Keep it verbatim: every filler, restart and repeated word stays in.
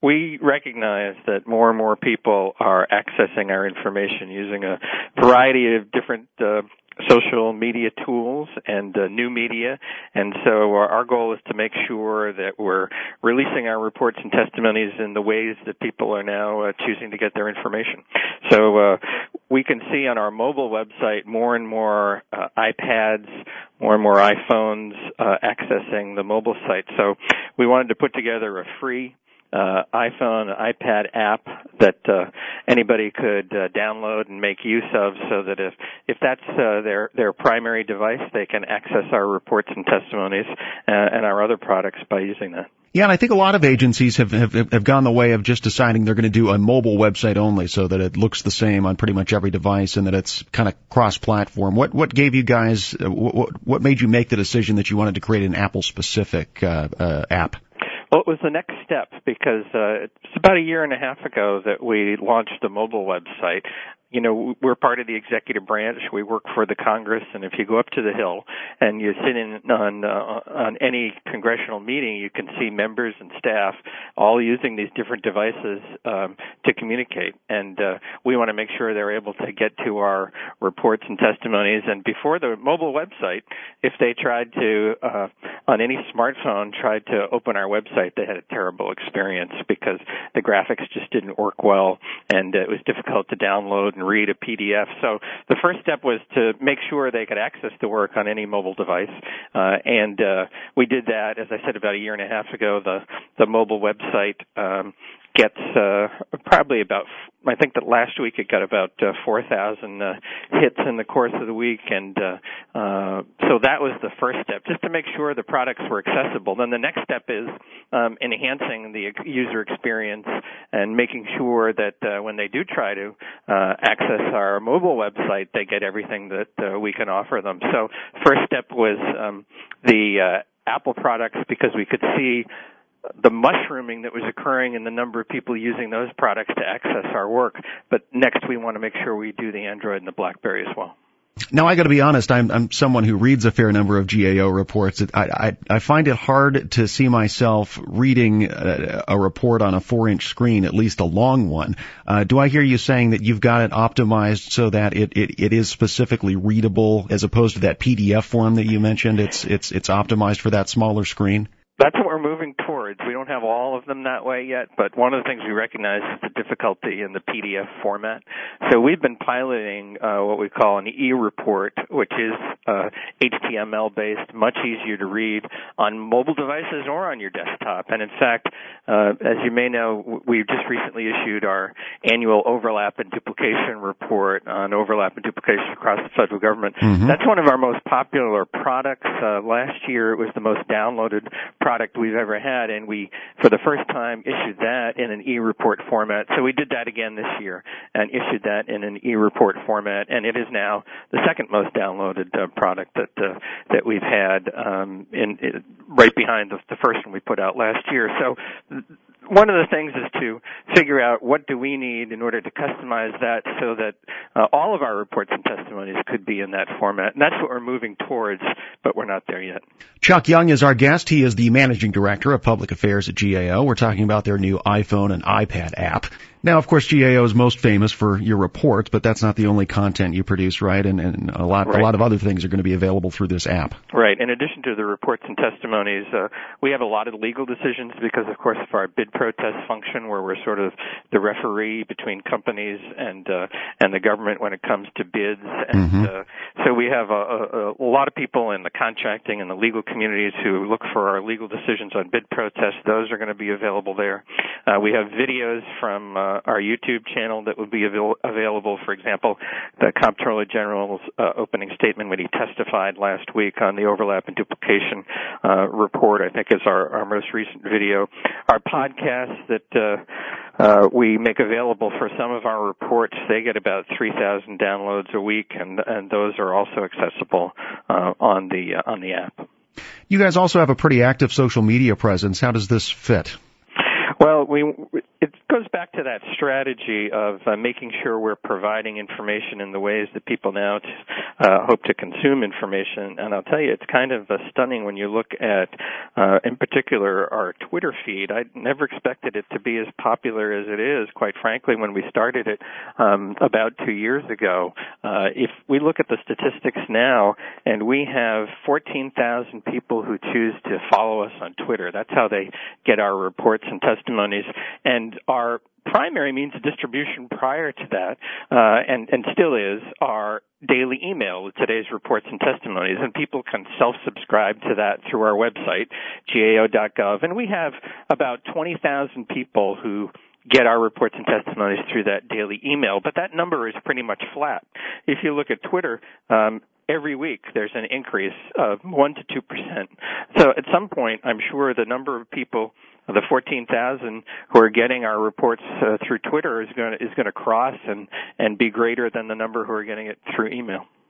we recognize that more and more people are accessing our information using a variety of different uh, social media tools and uh, new media, and so our, our goal is to make sure that we're releasing our reports and testimonies in the ways that people are now uh, choosing to get their information. So uh, we can see on our mobile website more and more uh, iPads, more and more iPhones uh, accessing the mobile site. So we wanted to put together a free Uh, iPhone, iPad app that uh, anybody could uh, download and make use of, so that if if that's uh, their their primary device, they can access our reports and testimonies uh, and our other products by using that. Yeah, and I think a lot of agencies have, have have gone the way of just deciding they're going to do a mobile website only, so that it looks the same on pretty much every device and that it's kind of cross-platform. What what gave you guys? Uh, what what made you make the decision that you wanted to create an Apple-specific uh, uh, app? Well, it was the next step because uh, it's about a year and a half ago that we launched the mobile website. You know, we're part of the executive branch. We work for the Congress, and if you go up to the Hill and you sit in on uh, on any congressional meeting, you can see members and staff all using these different devices um, to communicate. And uh, we want to make sure they're able to get to our reports and testimonies. And before the mobile website, if they tried to, uh, on any smartphone, tried to open our website, they had a terrible experience because the graphics just didn't work well, and it was difficult to download and read a P D F. So the first step was to make sure they could access the work on any mobile device, uh, and uh, we did that, as I said, about a year and a half ago. The the mobile website um, gets uh, probably about, I think that last week it got about uh, four thousand uh, hits in the course of the week, and uh, uh, so that was the first step, just to make sure the products were accessible. Then the next step is um, enhancing the user experience and making sure that uh, when they do try to uh, access our mobile website, they get everything that uh, we can offer them. So first step was um, the uh, Apple products, because we could see the mushrooming that was occurring in the number of people using those products to access our work. But next, we want to make sure we do the Android and the BlackBerry as well. Now, I got to be honest, I'm, I'm someone who reads a fair number of G A O reports. I, I, I find it hard to see myself reading a, a report on a four-inch screen, at least a long one. Uh, do I hear you saying that you've got it optimized so that it, it, it is specifically readable, as opposed to that P D F form that you mentioned? It's, it's, it's optimized for that smaller screen? That's what we're moving towards. We don't have all of them that way yet, but one of the things we recognize is the difficulty in the P D F format. So we've been piloting uh, what we call an e-report, which is uh, H T M L-based, much easier to read on mobile devices or on your desktop. And in fact, uh, as you may know, we just recently issued our annual overlap and duplication report on overlap and duplication across the federal government. Mm-hmm. That's one of our most popular products. Uh, last year, it was the most downloaded product we've ever had, and we, for the first time, issued that in an e-report format. So we did that again this year and issued that in an e-report format, and it is now the second most downloaded uh, product that uh, that we've had, um, in, in right behind the, the first one we put out last year. So one of the things is to figure out what do we need in order to customize that so that uh, all of our reports and testimonies could be in that format. And that's what we're moving towards, but we're not there yet. Chuck Young is our guest. He is the Managing Director of Public Affairs at G A O. We're talking about their new iPhone and iPad app. Now, of course, G A O is most famous for your reports, but that's not the only content you produce, right? And, and a lot right. a lot of other things are going to be available through this app. Right. In addition to the reports and testimonies, uh, we have a lot of legal decisions because, of course, of our bid protest function, where we're sort of the referee between companies and uh, and the government when it comes to bids. And mm-hmm. uh, so we have a, a, a lot of people in the contracting and the legal communities who look for our legal decisions on bid protests. Those are going to be available there. Uh, we have videos from uh, our YouTube channel that will be avail- available. For example, the Comptroller General's uh, opening statement when he testified last week on the overlap and duplication uh, report, I think, is our, our most recent video. Our podcasts that uh, uh, we make available for some of our reports, they get about three thousand downloads a week, and, and those are also accessible uh, on the uh, on the app. You guys also have a pretty active social media presence. How does this fit? Well, we it goes back to that strategy of uh, making sure we're providing information in the ways that people now uh, hope to consume information. And I'll tell you, it's kind of uh, stunning when you look at, uh, in particular, our Twitter feed. I never expected it to be as popular as it is, quite frankly, when we started it um, about two years ago. Uh, if we look at the statistics now, and we have fourteen thousand people who choose to follow us on Twitter. That's how they get our reports and testimonies. And our primary means of distribution prior to that, uh, and, and still is, our daily email with today's reports and testimonies. And people can self-subscribe to that through our website, G A O dot gov. And we have about twenty thousand people who get our reports and testimonies through that daily email. But that number is pretty much flat. If you look at Twitter, um, every week there's an increase of one to two percent. So at some point, I'm sure the number of people, the fourteen thousand who are getting our reports uh, through Twitter is going to, is going to cross and, and be greater than the number who are getting it through email.